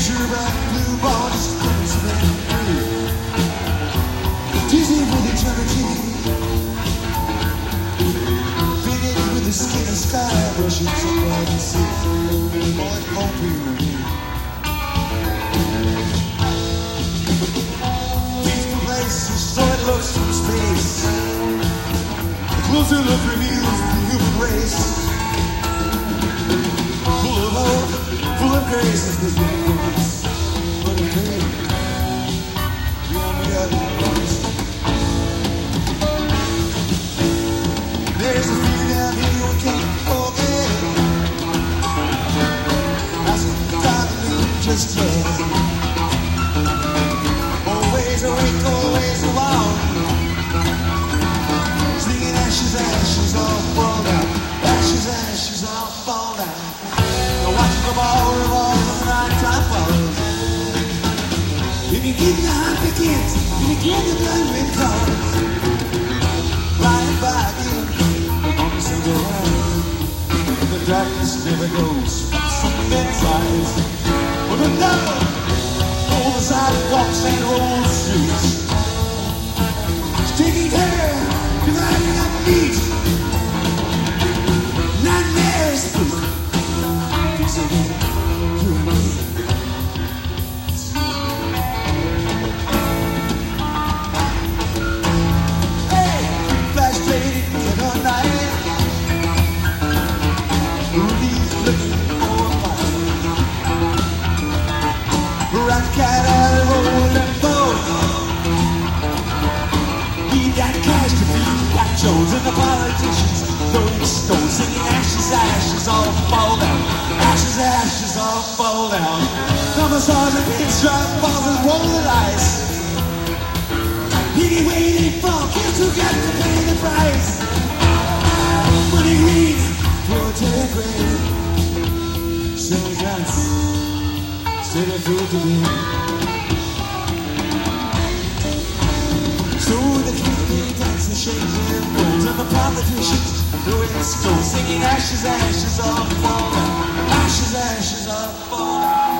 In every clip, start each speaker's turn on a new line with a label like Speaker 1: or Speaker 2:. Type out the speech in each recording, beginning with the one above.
Speaker 1: picture back blue ball just comes back through. Dizzy with eternity, fitted with the skin of sky, brushing so bright and sea. Boy, hoping on me. Peaceful place, so it looks from space. The closer look reveals the human race. Full of hope, full of grace is the universe. But a day, beyond the uttermost. There's a feeling down here you can't forget. That's what God knew just yet. Always awake, always alone. Singing ashes, ashes, all fall down. Ashes, ashes, all fall down. Watching the ball revolve when the night time falls. If you keep the heart begins, if you get the blood wind calls. Flying by again on the single line. The darkness never goes from men's eyes. But the devil over the sidewalks and old streets. It's taking care, dividing up meat. Nightmares spook. Cat out of old and bold. We got cash to feed, got Jones and the politicians throwing stones, singing ashes, ashes, all fall down. Ashes, ashes, all fall down. Commissars and pinstripe balls and roll the dice. He waiting for kids who got to pay the price. Money green for a telegram. Silly guns. Still a fool to me. So the community dance and shake their bones, and the politicians doing the stones, singing ashes, ashes, all fall down. Ashes, ashes, all fall down.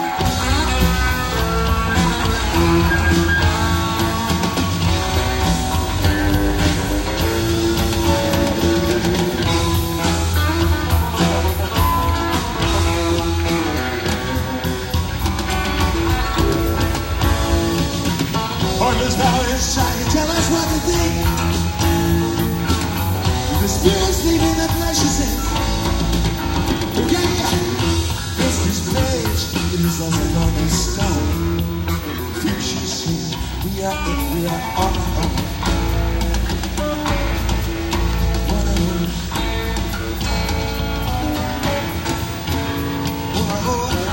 Speaker 1: Heartless powers trying to tell us what to think. The spirit's leaving the flesh is in. Yeah, this is page, it is us alone in stone. Future seen, we are it, we are on our own. What a world. What a world.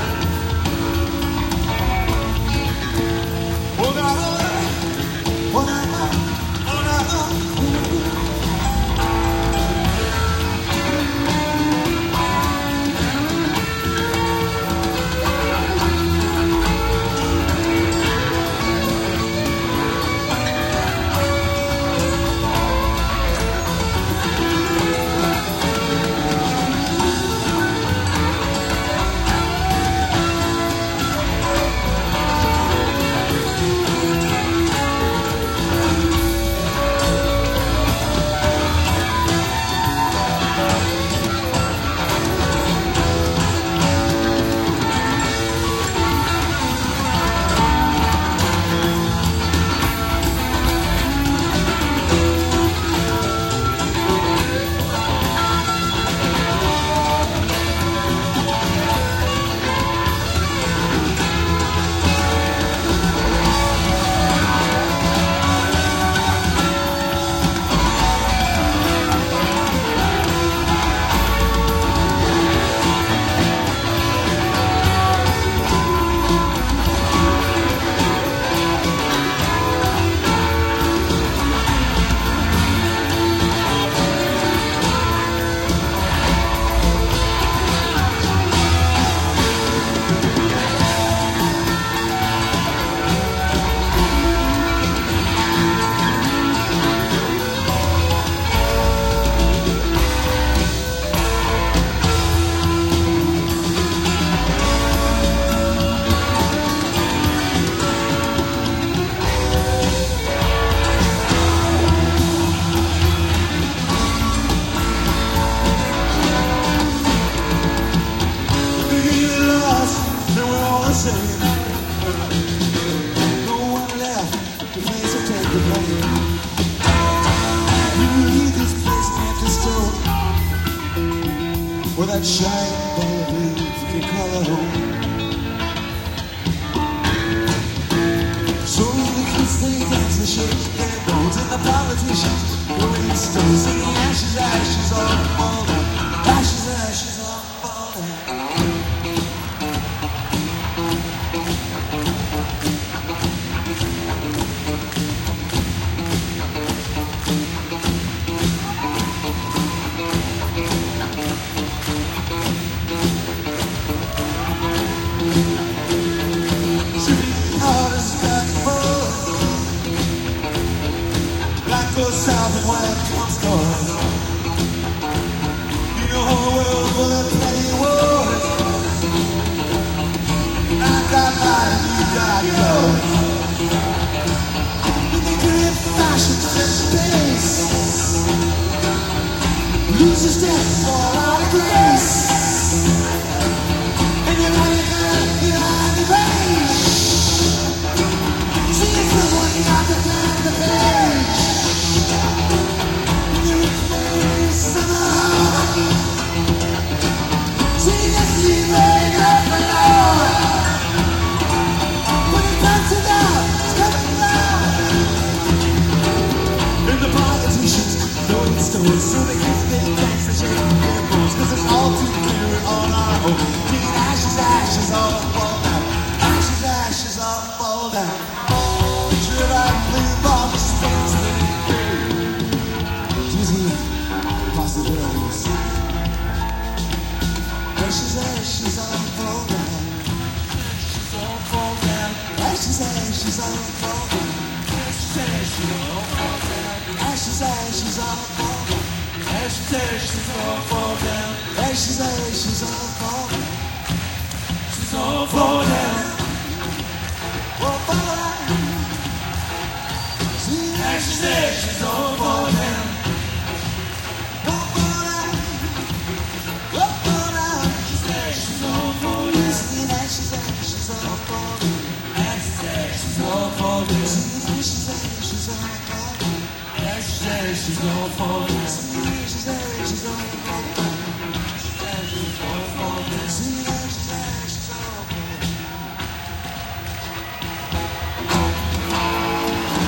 Speaker 1: What a world. I go. In the grip fashion pace, loses step, fall out of grace. And you know you can't get behind the page. See it's someone you got to turn the page. And you're in space somehow. See this leaving up and on. When it turns it down, it's coming down. And the politicians know it's stories, so they keep getting thanks to shake their bones. Cause it's all too clear on our own. Taking ashes, ashes all fall down. Ashes, ashes all fall down. Should I play bomb space that it could? Dizzy possibilities. Ashes, ashes all fall down. Ashes all fall down. Ashes, ashes all fall down. Ashes, ashes all fall down. Ashes, ashes all fall down. Ashes, ashes all fall down. Ashes, ashes all fall down. Ashes all fall down. All fall down. See, ashes, ashes all fall down. All fall down. All fall down. Ashes, ashes all fall down. See, ashes, ashes all fall down. Ashes, ashes all fall down. See, ashes, ashes all fall down. Ashes, ashes all fall down.